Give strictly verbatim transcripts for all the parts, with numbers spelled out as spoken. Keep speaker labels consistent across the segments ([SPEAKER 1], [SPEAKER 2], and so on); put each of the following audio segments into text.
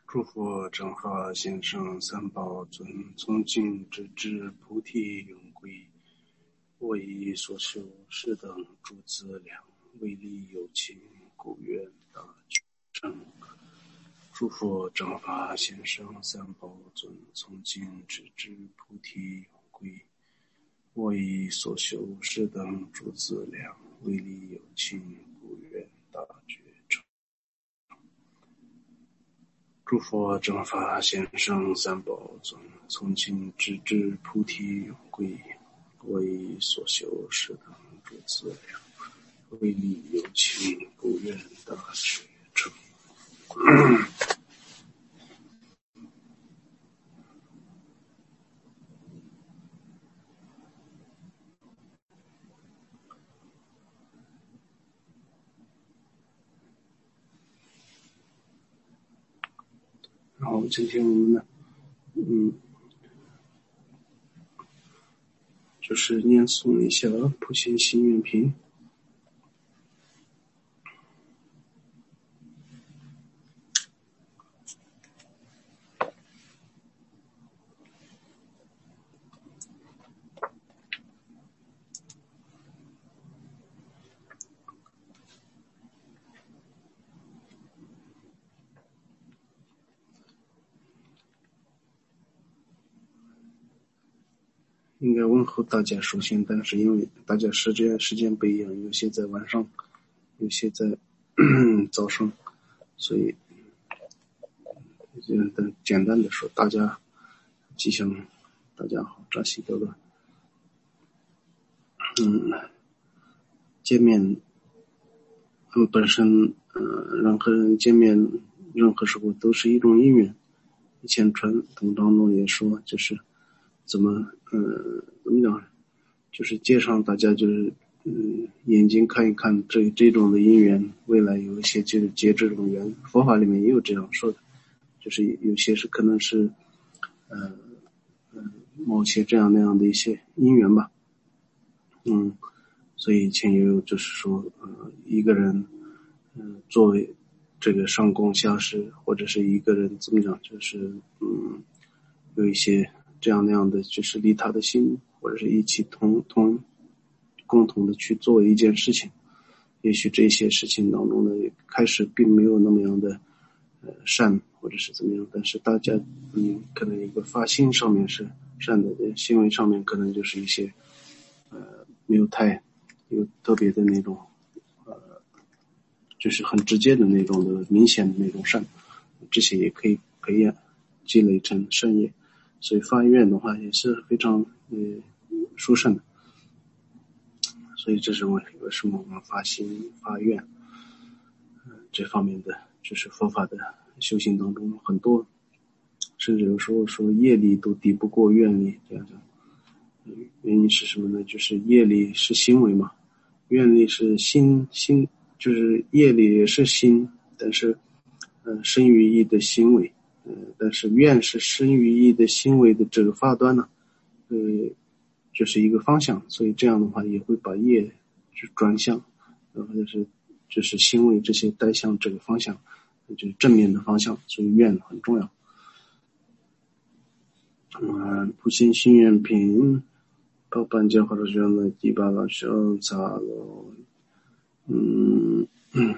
[SPEAKER 1] 诸佛正法贤圣三宝尊，从今直至菩提永归。我以所修是等诸资粮，为利有情，故愿大具成。诸佛正法贤圣三宝尊，从今直至菩提永归。我以所修是等诸资粮，为利有情，故愿大觉成。诸佛正法贤圣三宝尊，从今直至菩提永归。我以所修是等诸资粮，为利有情，故愿大觉成。然后今天我们呢，嗯，就是念诵一下普贤行愿品。应该问候大家首先，但是因为大家时间时间不一样，有些在晚上，有些在早上，所以嗯，简单的说，大家吉祥，大家好，扎西多多。嗯，见面，嗯，本身，呃，任何人见面，任何时候都是一种因缘。以前传统当中也说，就是怎么，呃，怎么讲，就是介绍大家就是，嗯，眼睛看一看这这种的因缘，未来有一些就是结这种缘，佛法里面也有这样说的，就是有些是可能是，呃，呃，某些这样那样的一些因缘吧，嗯，所以以前也有就是说，呃，一个人，嗯、呃，作为这个上供下施，或者是一个人怎么讲，就是嗯，有一些这样那样的，就是利他的心，或者是一起同同共同的去做一件事情。也许这些事情当中呢，开始并没有那么样的呃善，或者是怎么样，但是大家嗯，可能一个发心上面是善的，行为上面可能就是一些呃没有太有特别的那种呃，就是很直接的那种的明显的那种善，这些也可以培养积累成善业。所以发愿的话也是非常呃殊胜的。所以这是为什么我们发心发愿，嗯、呃，这方面的就是佛法的修行当中很多，甚至有时候说业力都抵不过愿力，这样讲。原因是什么呢？就是业力是行为嘛，愿力是心心，就是业力也是心，但是，呃，生于意的行为，呃，但是愿是生于意的行为的这个发端呢，呃，就是一个方向，所以这样的话也会把业就转向，然后就是就是行为这些带向这个方向，就是正面的方向，所以愿很重要。嗯，普贤行愿品。报班教或者说呢，第八个小查了，嗯嗯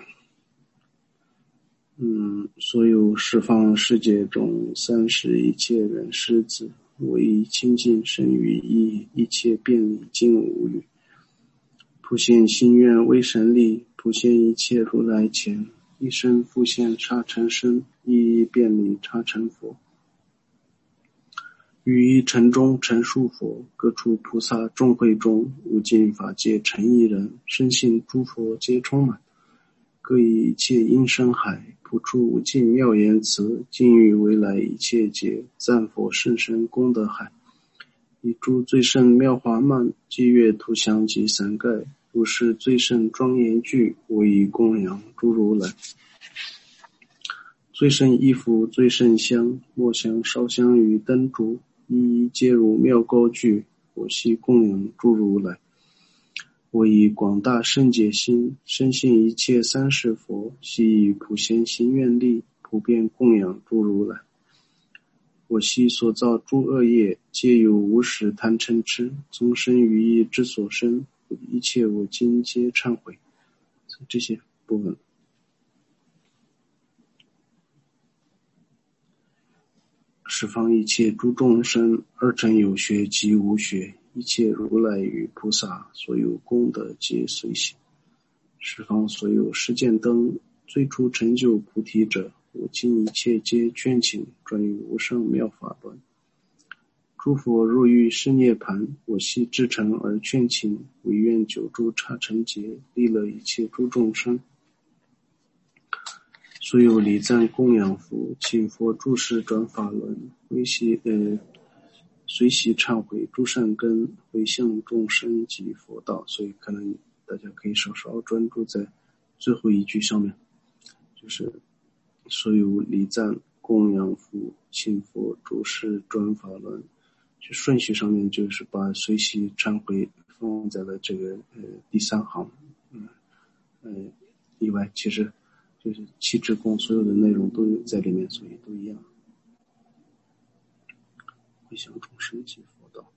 [SPEAKER 1] 嗯，所有十方世界中，三世一切人世子，唯一清净身语意，一切遍礼尽无余。普贤行愿为神力，普贤一切如来前，一生复现刹尘身，一一遍礼刹尘佛。于一尘中成数佛，各处菩萨众会中，无尽法界成一人，深信诸佛皆充满。各以一切音声海，普出无尽妙言辞，尽欲未来一切劫，赞佛圣神功德海。以诸最胜妙华曼，积月图像及三盖，如是最胜庄严具，我以供养诸如来。最胜衣服最胜香，末香烧香与灯烛，一一皆如妙高具，我悉供养诸如来。我以广大圣解心，深信一切三世佛，悉以普贤行愿力， 普遍供养诸如来。我昔所造诸恶业，皆由无始贪嗔痴，从生于意之所生，一切我今皆忏悔。这些部分，十方一切诸众生，二乘有学及无学，一切如来与菩萨所有功德皆随喜。十方所有世间灯，最初成就菩提者，我今一切皆劝请，转于无上妙法轮。诸佛入于是涅盘，我悉至诚而劝请，唯愿久住刹尘劫，利乐一切诸众生。所有礼赞供养佛，请佛住世转法轮，回习呃随喜忏悔诸善根，回向众生及佛道。所以可能大家可以稍稍专注在最后一句上面，就是所有礼赞供养佛，请佛住世转法轮。就顺序上面就是把随喜忏悔放在了这个呃第三行，嗯呃以外，其实就是七支供所有的内容都有在里面，所以都一样。回向众生及佛道。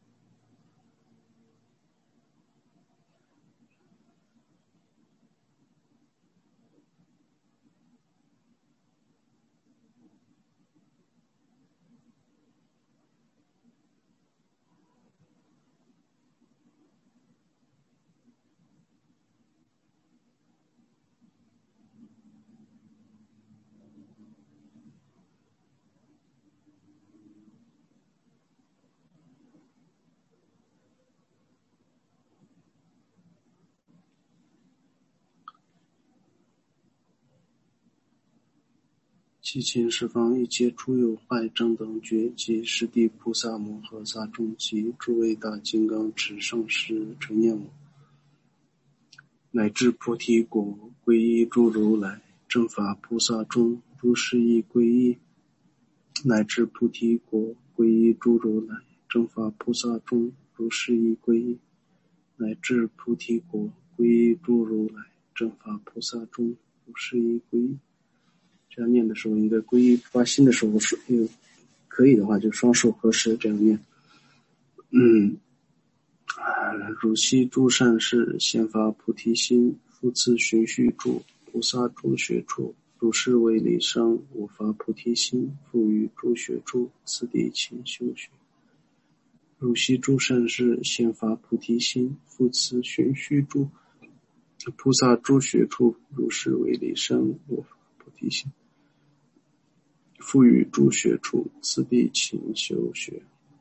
[SPEAKER 1] 其前十方一切诸有坏正等觉，及十地菩萨摩诃萨众及诸位大金刚持上师成念我，乃至菩提果皈依诸如来，正法菩萨众诸事亦皈依，乃至菩提果皈依诸如来，正法菩萨众诸事亦皈依，乃至菩提果皈依诸如来，正法菩萨众诸事亦皈依。这样念的时候，应该皈依发心的时候是可以的话，就双手合十这样念。嗯，汝悉诸善事，先发菩提心，复次循序住菩萨诸学处，如是为理商，我发菩提心，复于诸学处，次第勤修学。汝悉诸善事，先发菩提心，复次循序住菩萨诸学处，如是为理商，我发菩提心，复于诸学处，次第勤修学。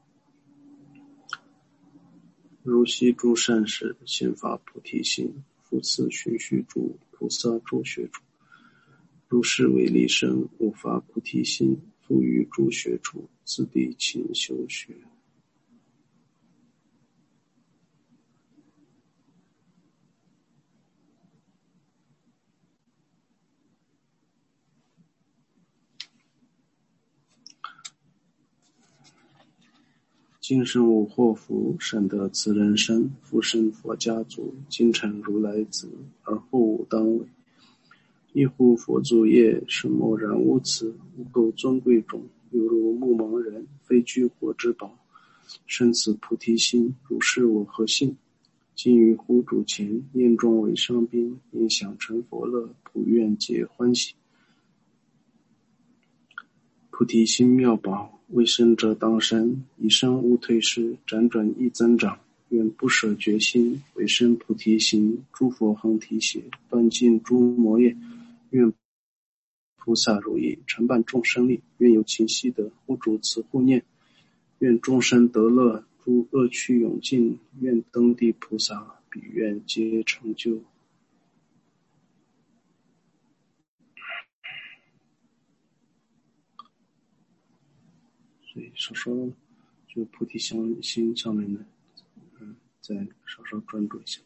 [SPEAKER 1] 如悉诸善事，先发菩提心，复次循序住菩萨诸学处，如是为理生，我发菩提心，复于诸学处，次第勤修学。今生无祸福，善得此人身，复生佛家族，今成如来子，而后无当为。一乎佛祖业，是默然无辞，无垢尊贵种，犹如目盲人，非居火之宝。生此菩提心，如是我何幸？今于乎主前，念众为上宾，因想成佛乐，普愿皆欢喜。菩提心妙宝，为生者当生，一生无退失，辗转亦增长。愿不舍决心，为生菩提心，诸佛恒提携，断尽诸魔业。愿菩萨如意，承办众生力。愿有情悉得，护主慈护念。愿众生得乐，诸恶趣永尽。愿登地菩萨，彼愿皆成就。所以稍稍就菩提心上面的，嗯，再稍稍专注一下。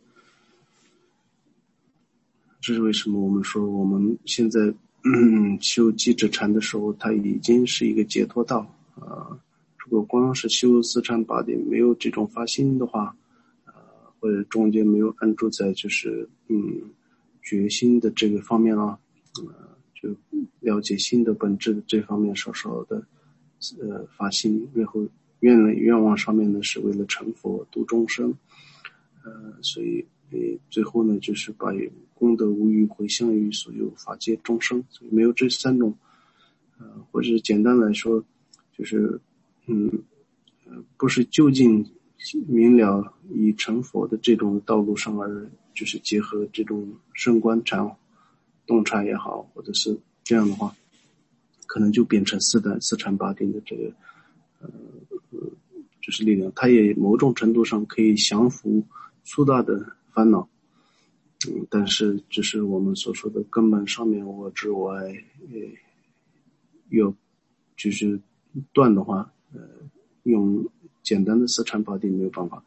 [SPEAKER 1] 这是为什么我们说我们现在嗯修寂止禅的时候，它已经是一个解脱道啊、呃。如果光是修四禅八定，没有这种发心的话，呃，或者中间没有安住在就是嗯决心的这个方面了，呃， 就了解心的本质的这方面稍稍的呃发心，然后愿了愿望上面呢是为了成佛度众生，呃所以呃最后呢就是把功德无余回向于所有法界众生，所以没有这三种呃或者简单来说就是嗯呃不是就近明了以成佛的这种道路上，而就是结合这种升观禅动禅也好，或者是这样的话，可能就变成四胆四禅八定的这个呃就是力量，它也某种程度上可以降服粗大的烦恼，嗯，但是只是我们所说的根本上面我执我爱，呃，有就是断的话，呃，用简单的四禅八定没有办法。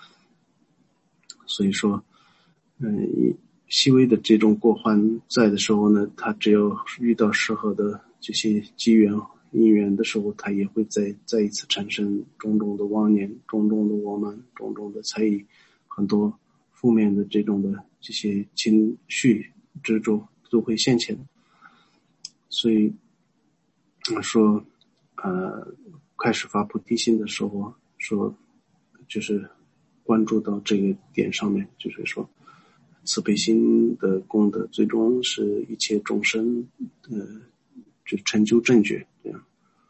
[SPEAKER 1] 所以说，嗯，细微的这种过患在的时候呢，他只要遇到适合的这些机缘因缘的时候，他也会再再一次产生种种的妄念、种种的我们、种种的猜疑，很多负面的这种的这些情绪执着都会现前。所以说，呃，开始发菩提心的时候，说就是关注到这个点上面，就是说慈悲心的功德最终是一切众生呃就成就正觉这样。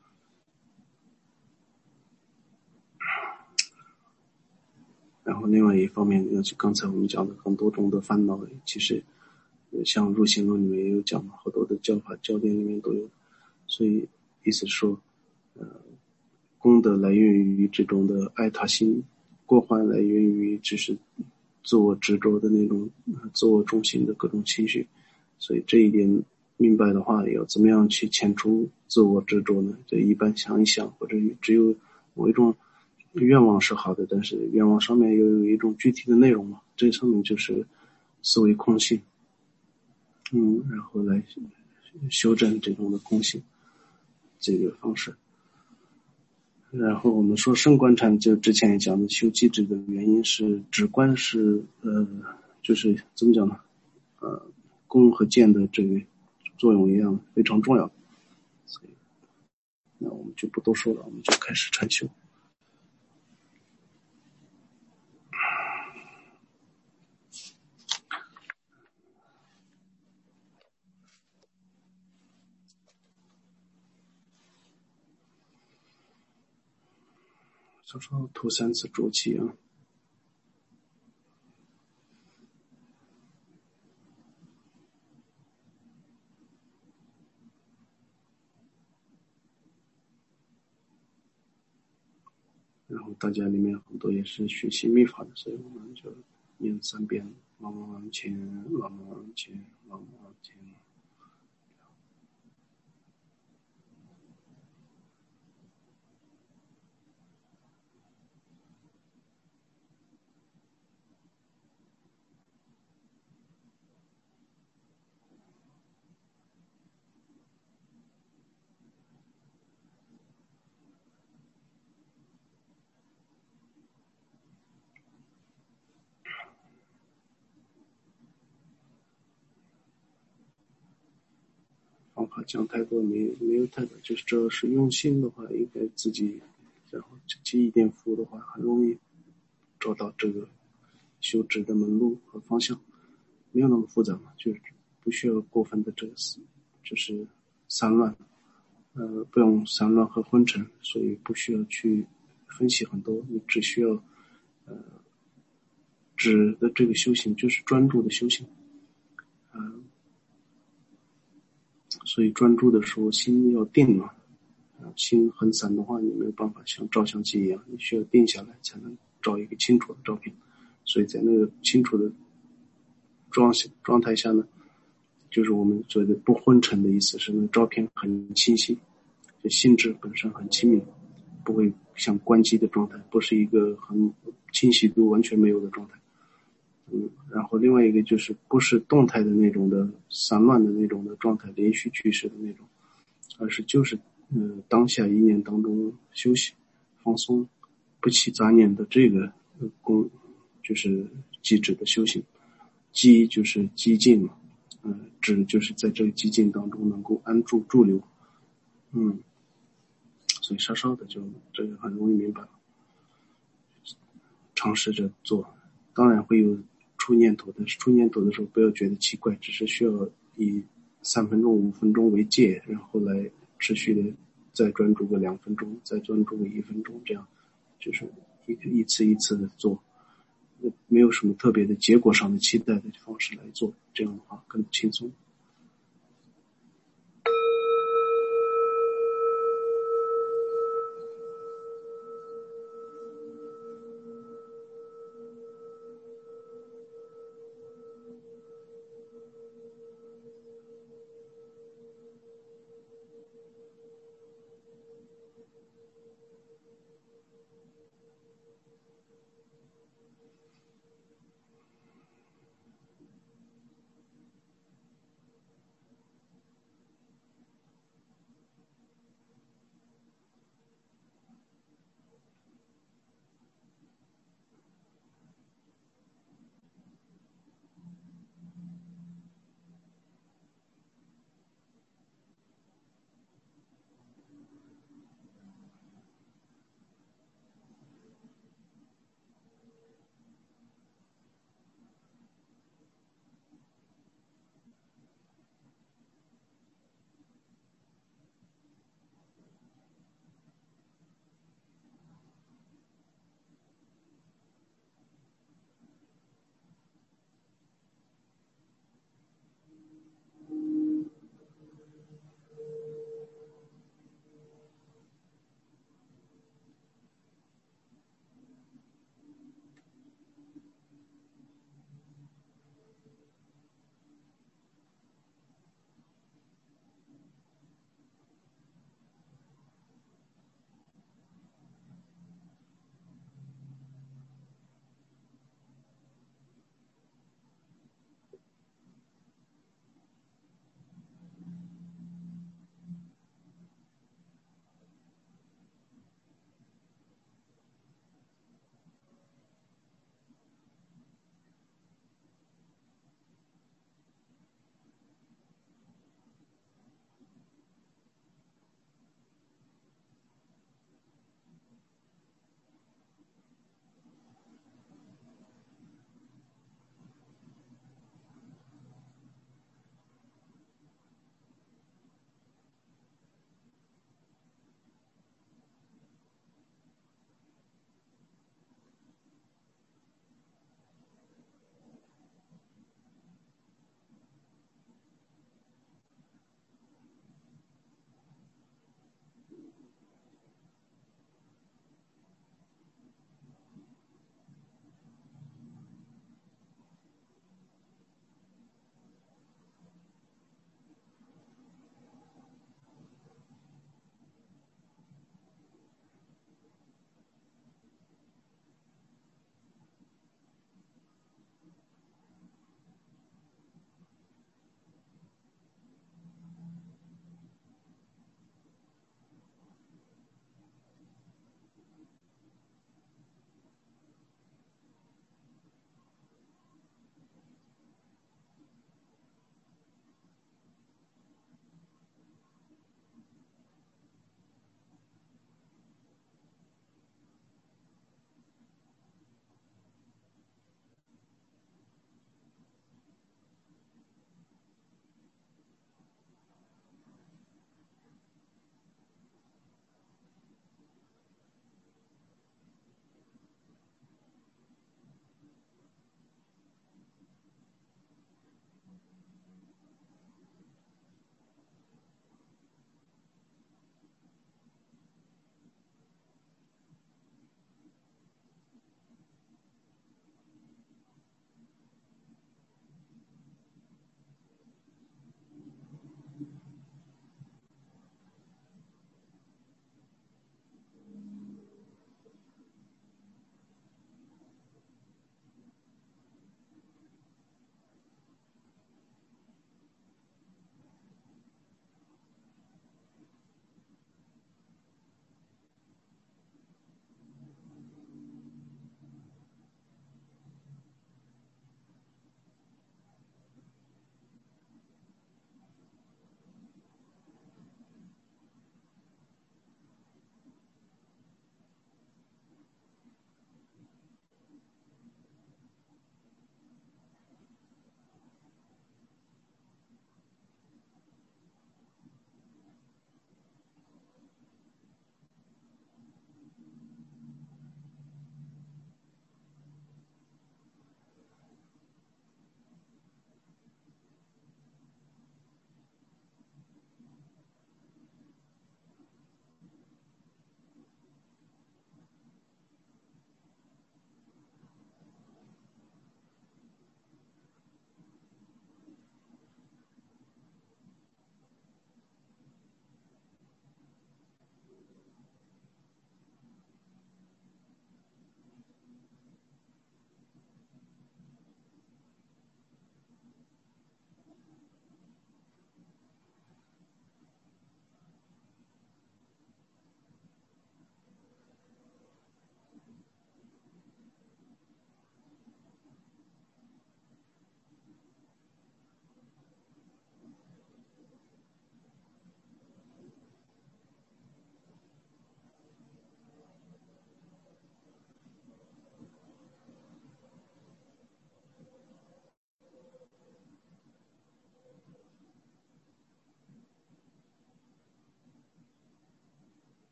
[SPEAKER 1] 然后另外一方面，就刚才我们讲的很多种的烦恼，其实像入行论里面也有讲，好多的教法教典里面都有，所以意思是说呃功德来源于这种的爱他心，过患来源于只是自我执着的那种自我中心的各种情绪。所以这一点明白的话，要怎么样去遣除自我执着呢？这一般想一想，或者只有某一种愿望是好的，但是愿望上面又有一种具体的内容嘛，这上面就是思维空性，嗯，然后来修正这种的空性这个方式。然后我们说圣观禅，就之前也讲的修机智的原因是止观是呃就是怎么讲呢？呃功和见的这个作用一样非常重要。所以那我们就不多说了，我们就开始禅修。稍稍吐三次浊气啊。然后大家里面很多也是学习密法的，所以我们就念三遍：往往前，往往前，往往前。方法讲太多没没有太多，就是只要是用心的话，应该自己然后积一点福的话，很容易找到这个修止的门路和方向，没有那么复杂嘛，就是不需要过分的这个就是散乱，呃，不用散乱和昏沉，所以不需要去分析很多，你只需要呃止的这个修行就是专注的修行，呃所以专注的时候心要定嘛，心很散的话，你没有办法像照相机一样，你需要定下来才能照一个清楚的照片。所以在那个清楚的状状态下呢，就是我们所谓的不昏沉的意思是，那个照片很清晰，就性质本身很清明，不会像关机的状态，不是一个很清晰度完全没有的状态。嗯，然后另外一个就是不是动态的那种的散乱的那种的状态，连续趋势的那种，而是就是嗯、呃、当下一念当中休息放松不起杂念的这个功，就是机智的修行。机就是激进嘛， 嗯，指就是在这个寂静当中能够安住驻留，嗯，所以稍稍的就这个很容易明白了，尝试着做，当然会有出念头，但是出念头的时候不要觉得奇怪，只是需要以三分钟、五分钟为界，然后来持续的再专注个两分钟，再专注个一分钟，这样就是一个一次一次的做，没有什么特别的结果上的期待的方式来做，这样的话更轻松。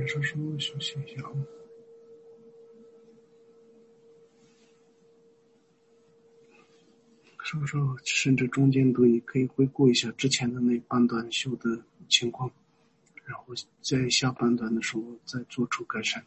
[SPEAKER 1] 稍稍休息一下。稍稍甚至中间都也可以回顾一下之前的那半段修的情况，然后在下半段的时候再做出改善。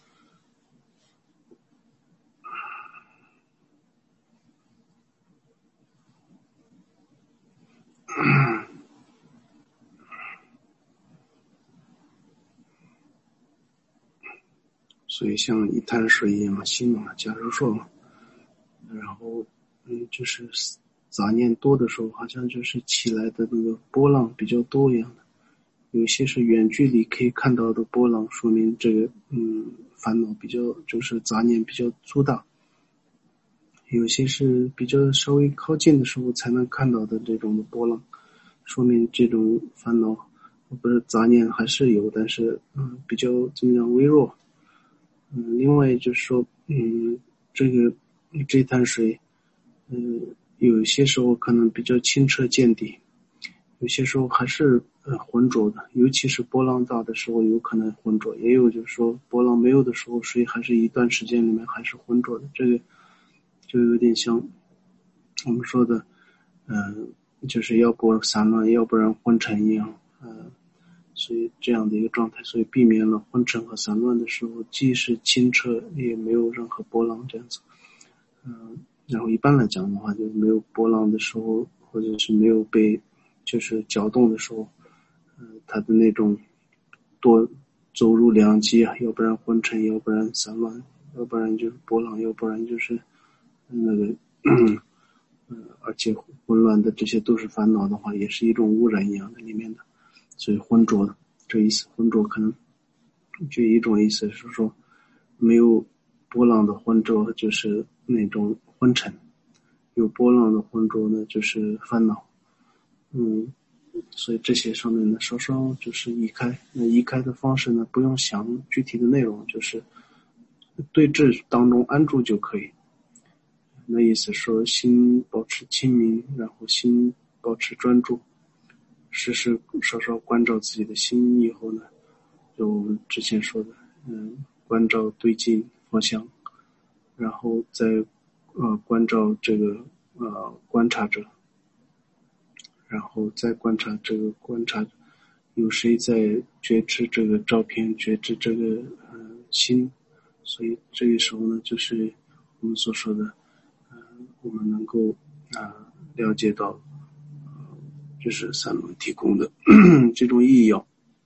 [SPEAKER 1] 所以像一滩水一样心嘛，假如说然后嗯就是杂念多的时候，好像就是起来的那个波浪比较多一样的，有些是远距离可以看到的波浪，说明这个嗯烦恼比较就是杂念比较粗大，有些是比较稍微靠近的时候才能看到的这种的波浪，说明这种烦恼不是杂念还是有，但是嗯比较怎么样微弱。嗯，另外就是说，嗯，这个这滩水，嗯，有些时候可能比较清澈见底，有些时候还是呃浑浊的，尤其是波浪大的时候有可能浑浊，也有就是说波浪没有的时候，水还是一段时间里面还是浑浊的，这个就有点像我们说的，嗯、呃，就是要不散乱，要不然昏沉一样，呃。所以这样的一个状态，所以避免了昏沉和散乱的时候，既是清澈，也没有任何波浪这样子。嗯，然后一般来讲的话，就是没有波浪的时候，或者是没有被就是搅动的时候，嗯、呃，它的那种多走入两极啊，要不然昏沉，要不然散乱，要不然就是波浪，要不然就是那个嗯，嗯，而且混乱的这些都是烦恼的话，也是一种污染一样的里面的。所以浑浊的这意思，浑浊可能就一种意思是说，没有波浪的浑浊就是那种昏沉，有波浪的浑浊呢就是烦恼。嗯，所以这些上面呢稍稍就是移开，那移开的方式呢不用想具体的内容，就是对峙当中安住就可以。那意思说心保持清明，然后心保持专注，时时稍稍关照自己的心以后呢，就我们之前说的，嗯，关照对境方向，然后再呃关照这个呃观察者，然后再观察这个观察者，有谁在觉知这个照片，觉知这个呃心，所以这个时候呢，就是我们所说的，呃，我们能够啊、呃、了解到。就是三轮提供的这种意义哦，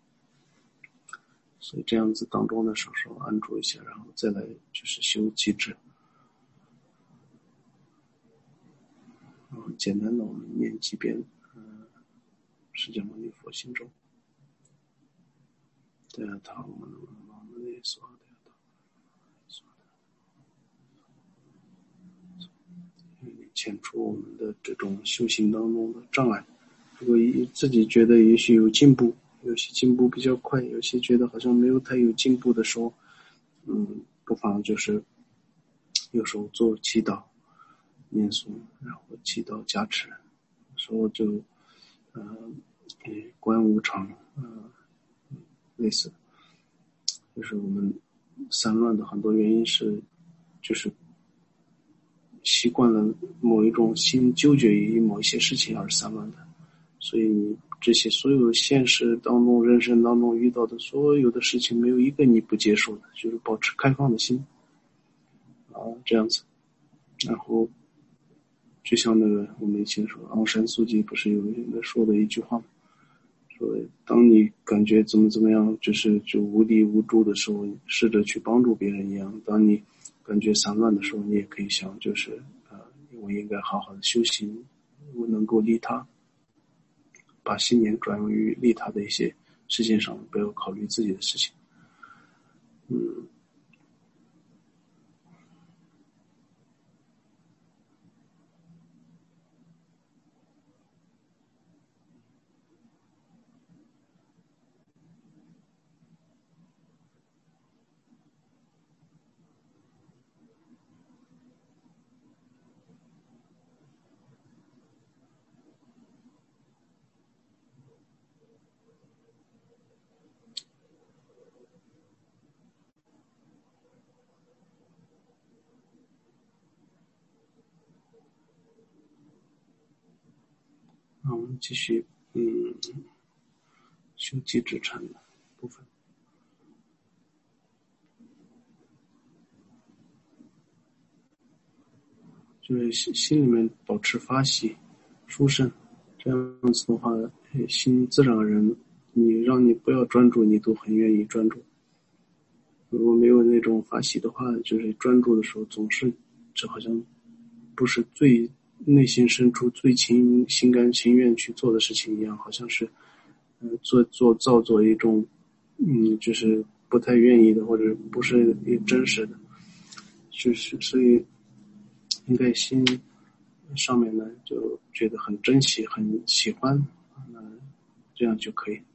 [SPEAKER 1] 所以这样子当中呢，稍稍安住一下，然后再来就是修机制。嗯，简单的我们念几遍，嗯，释迦牟尼佛心咒。对啊，他我们我们那所的遣除我们的这种修行当中的障碍。如果自己觉得也许有进步，有些进步比较快，有些觉得好像没有太有进步的时候，嗯，不妨就是有时候做祈祷、念诵，然后祈祷加持，有时候就呃，观无常，呃，类似，就是我们散乱的很多原因是，就是习惯了某一种心纠结于某一些事情而散乱的，所以你这些所有现实当中、人生当中遇到的所有的事情，没有一个你不接受的，就是保持开放的心啊，这样子。然后，就像那个我们以前说，昂山素季不是有人说的一句话吗？说当你感觉怎么怎么样，就是就无力无助的时候，试着去帮助别人一样。当你感觉散乱的时候，你也可以想，就是呃，我应该好好的修行，我能够利他，把心念转用于利他的一些事情上，不要考虑自己的事情。嗯。 那我们继续，嗯，修机制禅的部分，就是心心里面保持发喜、殊胜，这样子的话，心自然而然，你让你不要专注，你都很愿意专注。如果没有那种发喜的话，就是专注的时候总是，这好像不是最内心深处最情心甘情愿去做的事情一样，好像是，呃，做做造作一种，嗯，就是不太愿意的，或者不是真实的，就是所以应该心上面呢就觉得很珍惜、很喜欢，那这样就可以。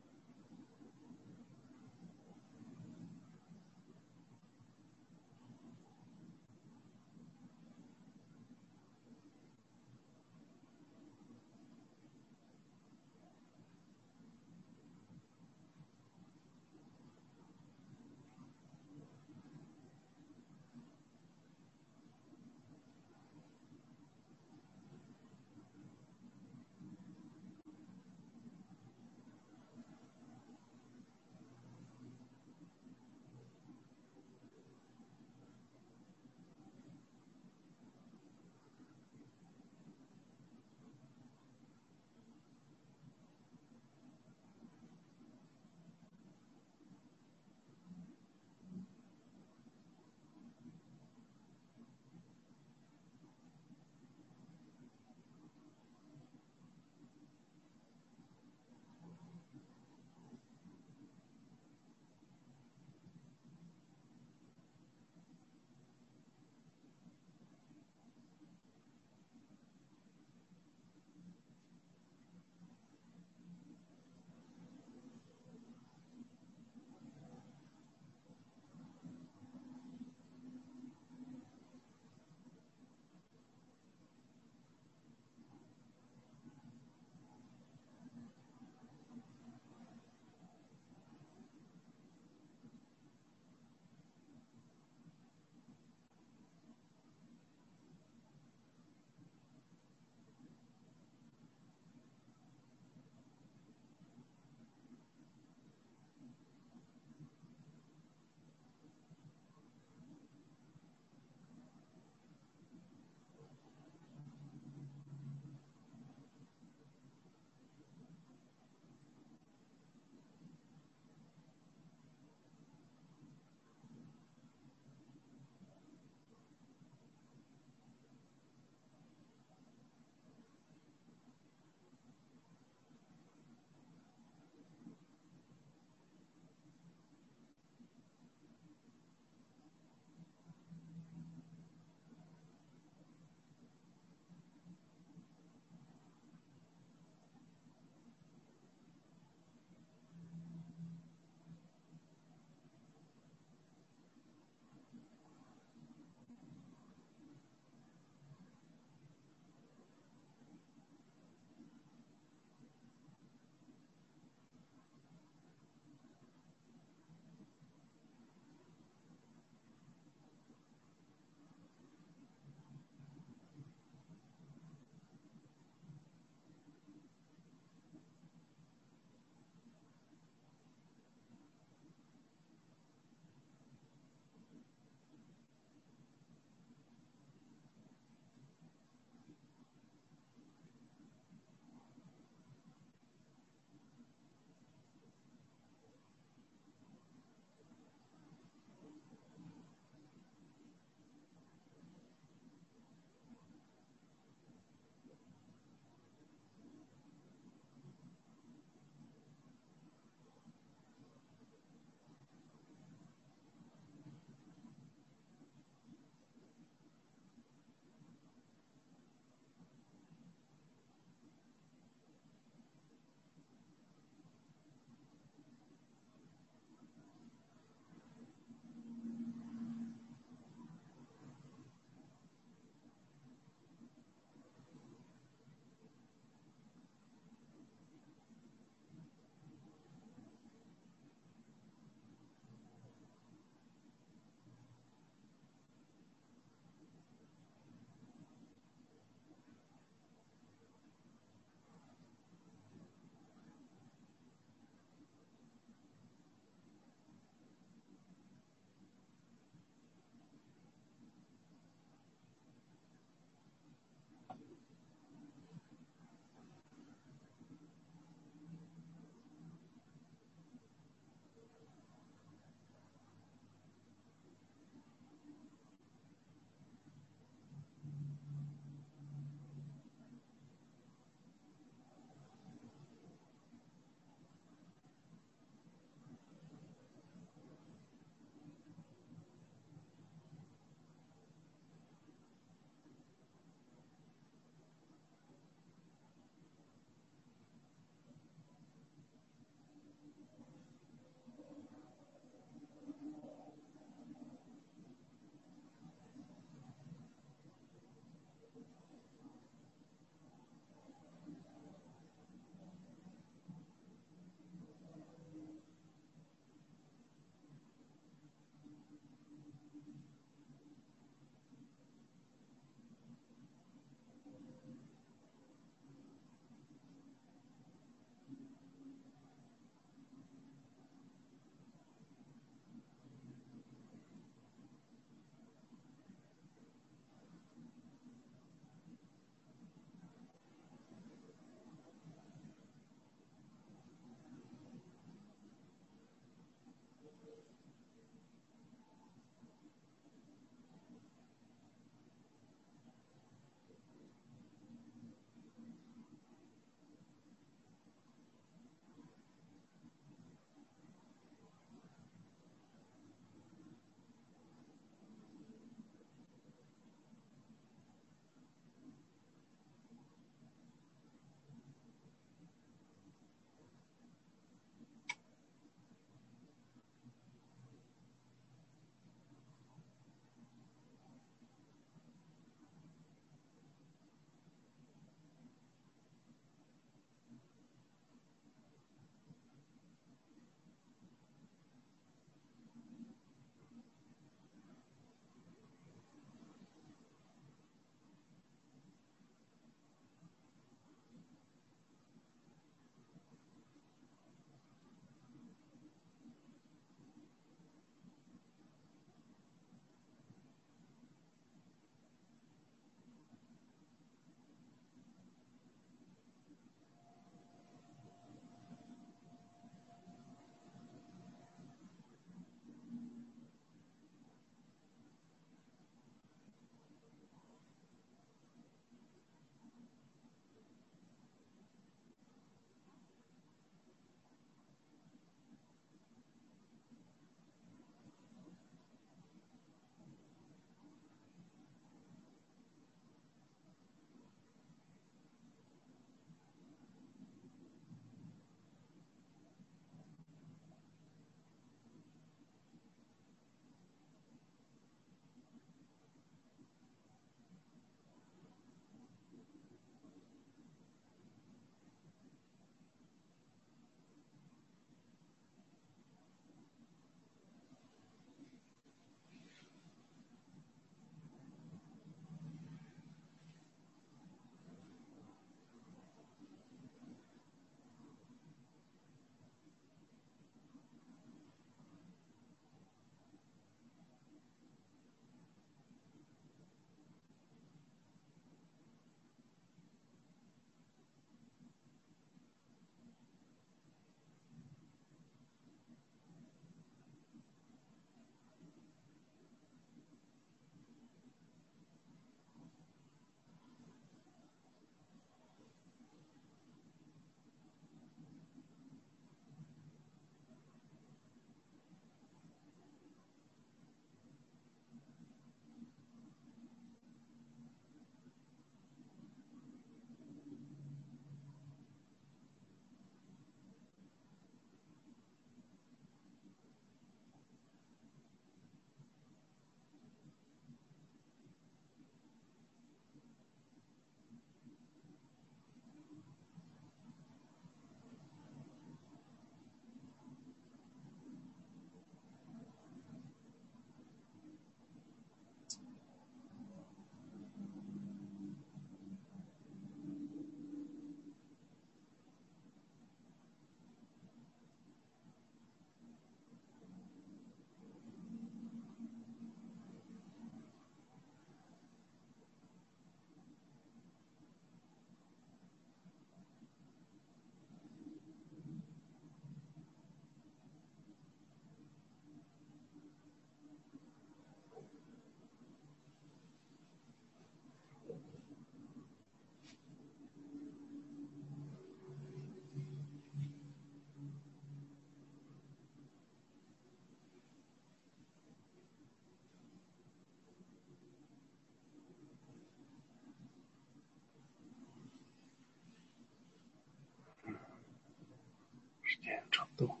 [SPEAKER 1] 间差不多。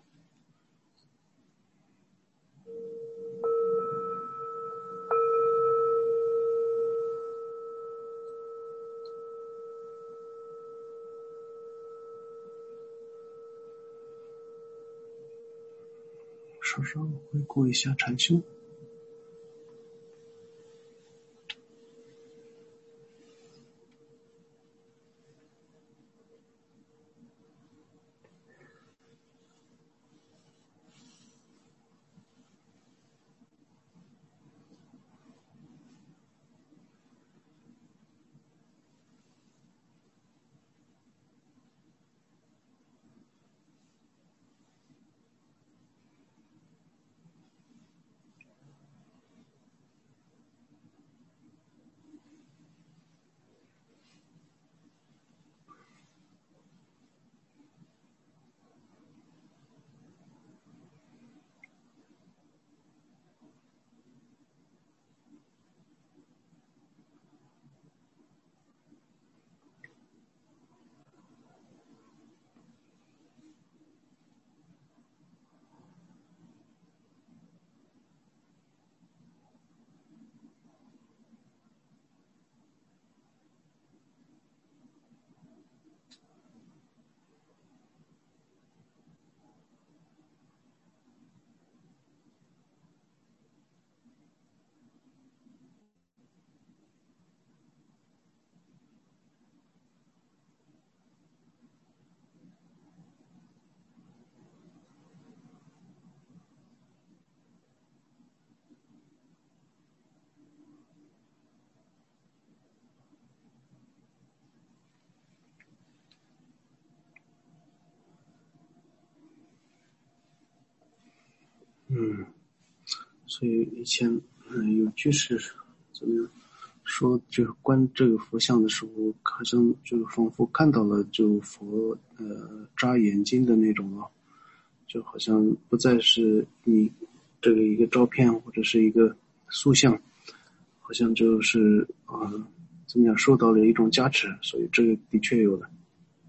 [SPEAKER 1] 稍稍回顾一下禅修。嗯，所以以前嗯有句是怎么样说，就是观这个佛像的时候，好像就仿佛看到了就佛呃眨眼睛的那种啊，就好像不再是你这个一个照片或者是一个塑像，好像就是啊、呃、怎么样受到了一种加持，所以这个的确有的。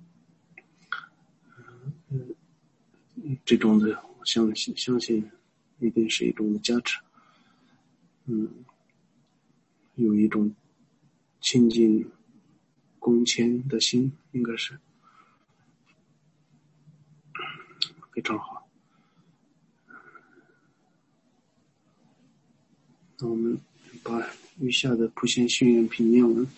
[SPEAKER 1] 嗯，这种的我相信相信一定是一种的加持。嗯，有一种亲近恭谦的心，应该是非常好。那我们把余下的普贤训愿品念完。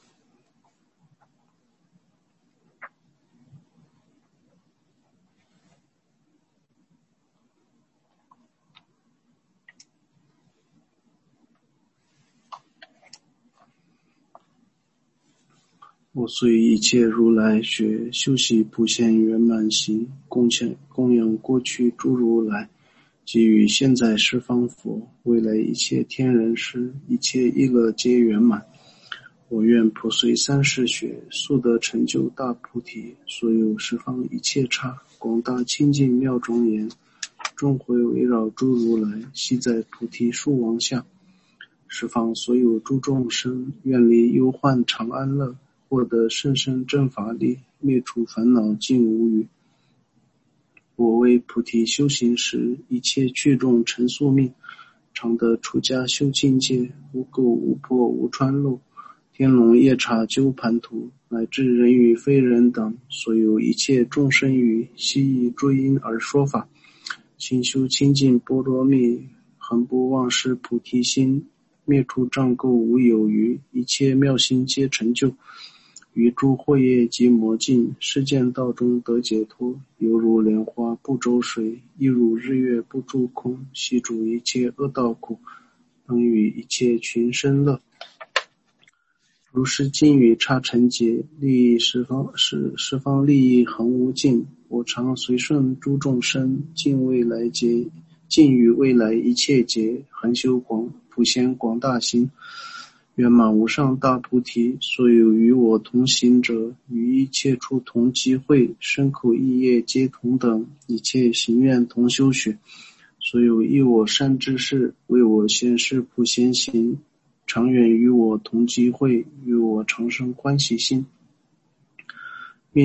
[SPEAKER 1] 我随一切如来学，修习普贤圆满行，供养供养过去诸如来，给予现在十方佛，未来一切天人师，一切意乐皆圆满。我愿普随三世学，速得成就大菩提。所有十方一切刹，广大清净妙庄严，众会围绕诸如来，悉在菩提树王下。十方所有诸众生，愿离忧患常安乐，获得甚深正法力，灭除烦恼尽无余。我为菩提修行时，一切趣众成宿命，常得出家修境界，无垢无破无穿漏，天龙夜叉鸠盘荼，乃至人与非人等，所有一切众生于悉以诸因而说法，勤修清净波罗蜜，恒不忘失菩提心，灭除障垢无有余，一切妙心皆成就，于诸惑业及魔境，世间道中得解脱，犹如莲花不周水，亦如日月不住空，悉除一切恶道苦，能与一切群生乐。如是经语刹尘劫，利益十方十十方利益恒无尽。我常随顺诸众生，尽未来劫，尽于未来一切劫，恒修广普贤广大行，圆满无上大菩提。所有与我同行者，于一切处同集会，身口意业皆同等，一切行愿同修学。所有依我善知识，为我显示普贤行，常愿与我同集会，与我常生欢喜心。愿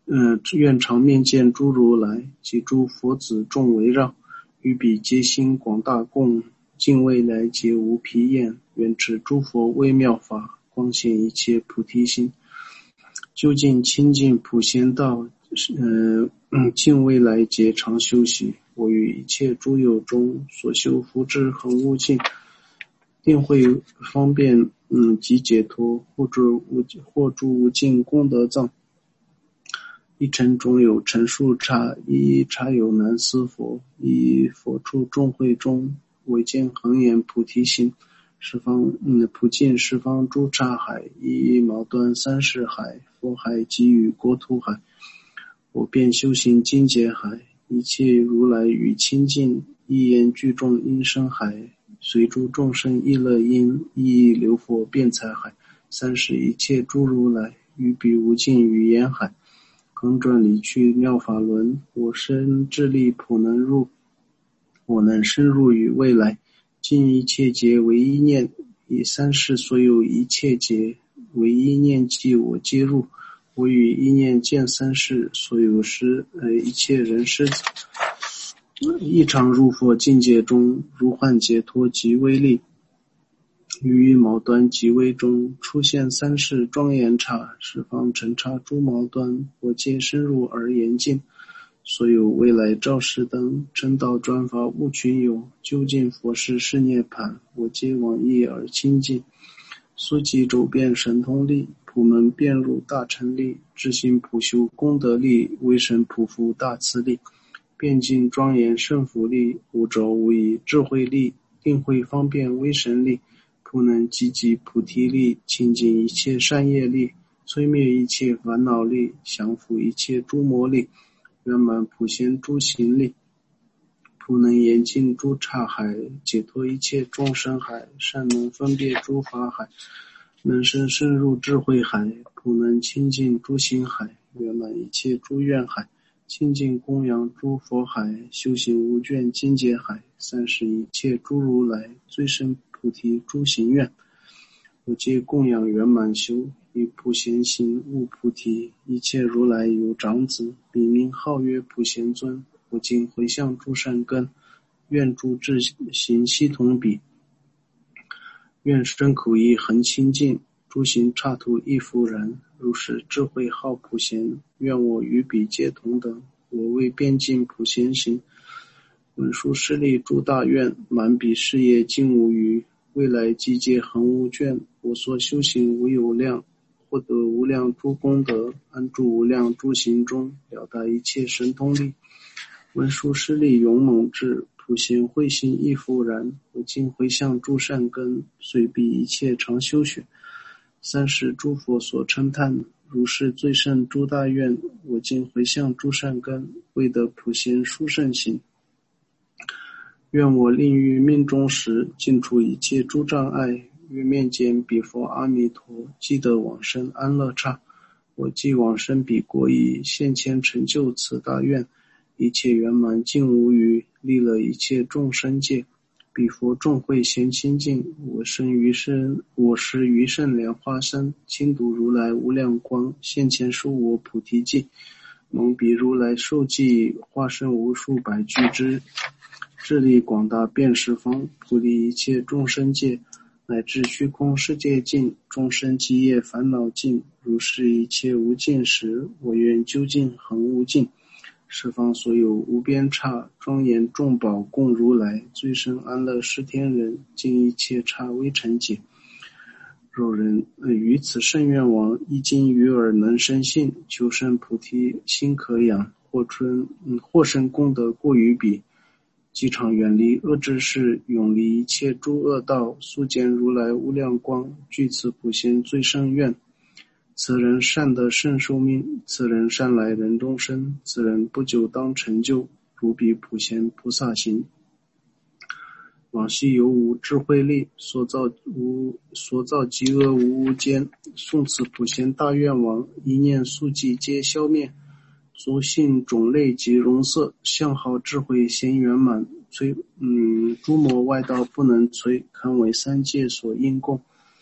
[SPEAKER 1] 呃，愿常面见诸如来及诸佛子众围绕，于彼皆心广大共敬未来皆无疲厌，愿持诸佛微妙法，光显一切菩提心，究竟清净普贤道，呃，敬未来劫常修习。我于一切诸有中所修福智恒无尽，定会方便嗯及解脱，或诸无或诸无尽功德藏。一尘中有陈数刹，一一刹有南斯佛，一一佛处众会中，唯见恒言菩提心。十方嗯普尽十方诸刹海，一一毛端三世海，佛海给予国土海。我便修行精劫海，一切如来语清净，一言具众音声海，随诸众生意乐音，一一流佛辩才海。三世一切诸如来，于彼无尽语言海。恒转离去妙法轮，我身智力普能入，我能深入于未来，尽一切劫为一念，以三世所有一切劫为一念即我皆入，我与一念见三世所有时呃一切人师一常入佛境界中，如幻解脱即微力，于毛端极微中出现三世庄严刹，十方尘刹诸毛端，我皆深入而严净。所有未来照世灯，真道专法悟群有，究竟佛事是涅盘，我皆往诣而清净。苏集周遍神通力，普门遍入大乘力，智心普修功德力，威神普福大慈力，遍尽庄严胜福力，无着无疑智慧力，定慧方便威神力，普能积集菩提力，清净一切善业力，摧灭一切烦恼力，降伏一切诸魔力，圆满普贤诸行力，普能严禁诸刹海，解脱一切众生海，善能分别诸法海，能生深入智慧海，普能清净诸行海，圆满一切诸愿海，清净供养诸佛海，修行无倦精劫海，三世一切诸如来，最深菩提诸行愿，我皆供养圆满修，以普贤行悟菩提，一切如来有长子，彼名号曰普贤尊，我今回向诸善根，愿诸智行悉同彼，愿身口意恒清净，诸行刹土亦复然，如是智慧号普贤，愿我与彼皆同等，我为遍尽普贤行，文殊师利诸大愿，满彼事业尽无余，未来寂皆恒无倦，我所修行无有量，获得无量诸功德，安住无量诸行中，了达一切神通力，文殊师利勇猛智，普贤慧心亦复然，我今回向诸善根，随彼一切常修学，三世诸佛所称叹，如是最胜诸大愿，我今回向诸善根，为得普贤殊胜行。愿我令于命中时，尽除一切诸障碍，于面见彼佛阿弥陀，即得往生安乐刹。我既往生彼国矣，现前成就此大愿，一切圆满尽无余，利了一切众生界。彼佛众会咸清净，我生于生，我实于圣莲花生，亲睹如来无量光，现前授我菩提记。蒙彼如来受记，化身无数百俱胝，智力广大遍十方，普利一切众生界，乃至虚空世界尽，众生积业烦恼尽，如是一切无尽时，我愿究竟恒无尽。十方所有无边刹，庄严众宝供如来，最胜安乐施天人，尽一切刹微尘解。若人、呃、于此圣愿王，一经于耳能生信，求生菩提心可养，或春、嗯、或生功德过于彼，即常远离恶知识，永离一切诸恶道，速见如来无量光，具此普贤最胜愿。此人善得胜寿命，此人善来人中生，此人不久当成就，如彼普贤菩萨行。往昔有无智慧力，所造无所造极恶无无间，诵此普贤大愿王，一念速记皆消灭，族性种类及容色，相好智慧贤圆满，摧嗯诸魔外道不能摧，堪为三界所应供。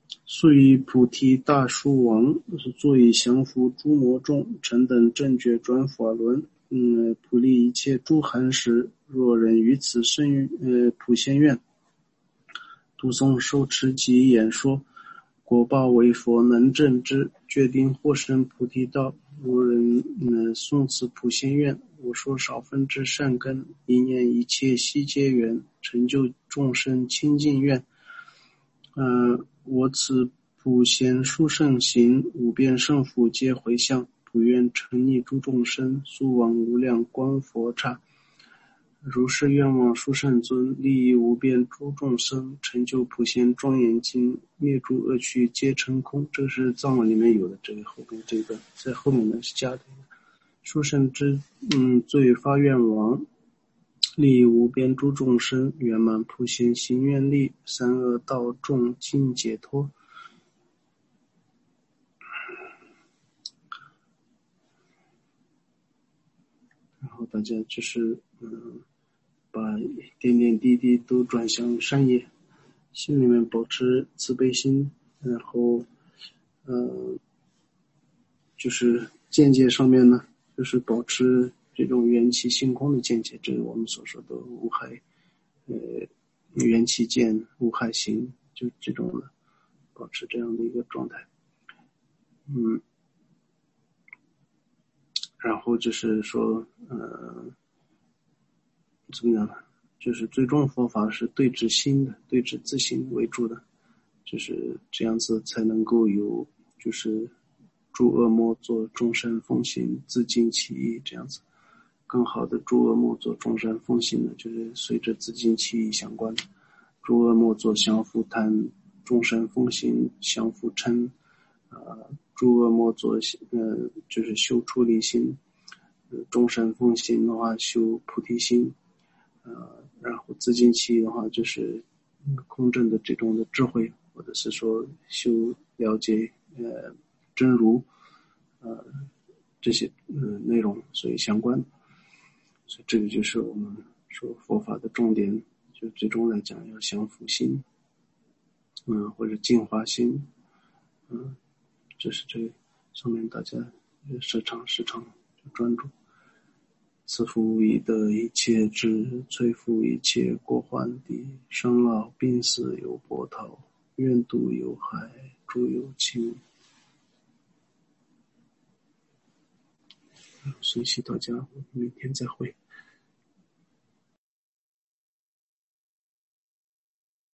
[SPEAKER 1] 素以菩提大树王，作以降伏诸魔众，臣等正觉转法轮。嗯，普利一切诸寒士，若人于此生呃普贤愿，读诵受持及演说，果报为佛能证之，决定获生菩提道。若人呃诵此普贤愿，我说少分之善根，一念一切悉皆缘，成就众生清净愿。呃，我此普贤殊胜行，五遍胜福皆回向，普愿成溺诸众生，速往无量光佛刹。如是愿望殊胜尊，利益无边诸众生，成就普贤庄严经，灭诸恶趣皆成空。这是藏文里面有的，这个后面这个在后面呢是加的。殊胜之嗯最发愿王，利益无边诸众生，圆满普贤行愿力，三恶道众尽解脱。然后大家就是嗯，把点点滴滴都转向善业，心里面保持慈悲心，然后呃，就是见解上面呢，就是保持这种缘起性空的见解，这是我们所说的无害呃缘起见无害行，就这种的保持这样的一个状态。嗯，然后就是说呃怎么样呢，就是最终佛法是对治心的，对治自心为主的，就是这样子才能够有就是诸恶莫作，众生奉行，自净其意，这样子更好的诸恶莫作，众生奉行的就是随着自净其意相关的，诸恶莫作降伏贪，众生奉行降伏嗔，呃，诸恶莫作呃就是修出离心，呃，众生奉行的话修菩提心，呃，然后自净其意的话就是空正的这种的智慧，或者是说修了解呃真如呃这些呃内容，所以相关，所以这个就是我们说佛法的重点，就最终来讲要降伏心，嗯，或者净化心，嗯，这是这上面大家时常时常就专注。赐福以得一切智，摧伏一切过患地，生老病死有波涛，愿度有害诸有情。谢谢大家，我们明天再会。